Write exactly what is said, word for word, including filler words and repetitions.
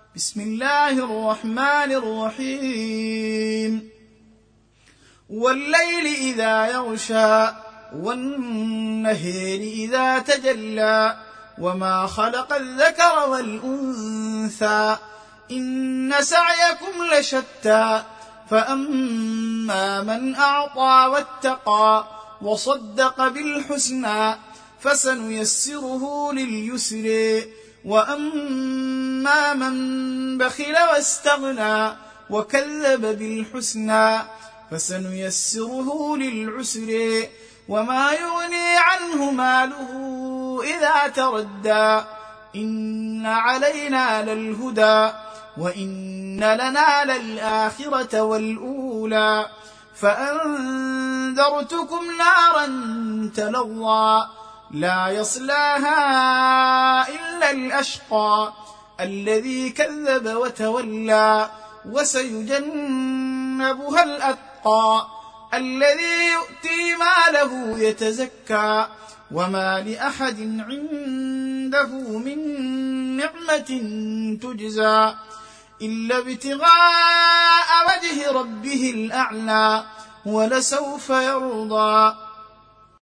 بسم الله الرحمن الرحيم والليل إذا يغشى والنهار إذا تجلى وما خلق الذكر والأنثى إن سعيكم لشتى فأما من أعطى واتقى وصدق بالحسنى فسنيسره لليسر وأما من بخل واستغنى وكذب بالحسنى فسنيسره للعسر وما يغني عنه ماله إذا تردى إن علينا للهدى وإن لنا للآخرة والأولى فأنذرتكم نارا تلظى لا يصلاها إلا الأشقى الذي كذب وتولى وسيجنبها الأتقى الذي يؤتي ماله يتزكى وما لأحد عنده من نعمة تجزى إلا ابتغاء وجه ربه الأعلى ولسوف يرضى